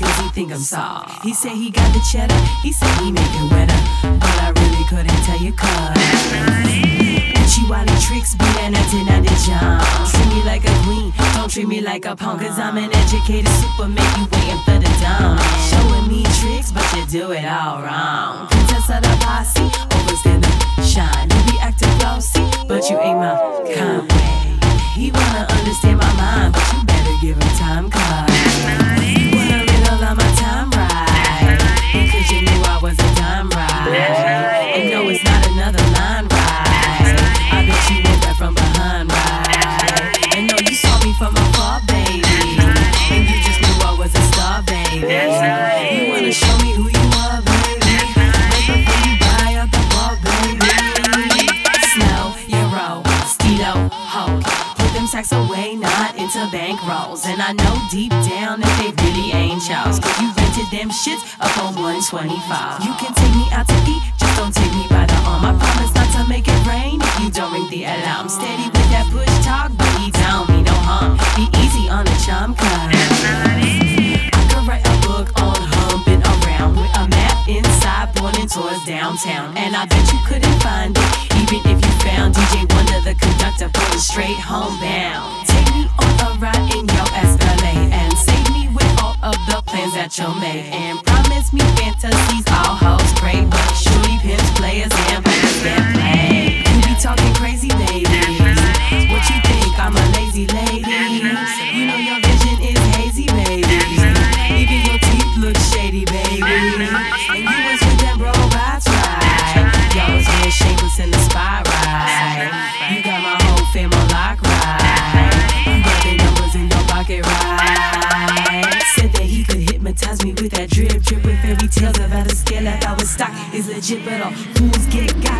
cause he think I'm soft. He said he got the cheddar, he said he make it wetter, but I really couldn't tell you cause Uchi Wally tricks be that 1990 jump. Treat me like a queen, don't treat me like a punk, cause I'm an educated super, make you waiting for the dawn. Showing me tricks, but you do it all wrong. Princess of the posse, overstand the shine. You be acting flossy, but you ain't my kind way. He wanna understand my mind, but you better give him time, cause you wanna riddle on my time right, because you knew I was a dime right. And no, it's not another line right, I bet you went back from behind right. And no, you saw me from afar, baby, and you just knew I was a star, baby. You wanna show me who you are, baby, right before you buy up the ball, baby. Snow, Euro, Stilo, hold sacks away, not into bankrolls. And I know deep down that they really ain't yours, cause you rented them shits up on 125. You can take me out to eat, just don't take me by the arm. I promise not to make it rain if you don't ring the alarm. Steady with that push talk, but he don't mean no harm. Be easy on the charm, cause I could write a book on humping around with a map inside pointing towards downtown. And I bet you couldn't find it, even if you found DJ Wonder, the conductor, pulling straight homebound. Take me on a ride in your Escalade and save me with all of the plans that you'll make. And promise me fantasies, all hoes great, but surely pimps, players, and players that play. You be talking crazy, baby. What you think? I'm a lazy lady. You know your vision is hazy, baby. Even your teeth look shady, baby. And you was with them robots, right? Y'all was real shapeless in the spot, right? You got my whole fam on lock, right? You got the numbers in your pocket, right? Said that he could hypnotize me with that drip with fairy tales about a scale. I thought was stock is legit, but all fools get got.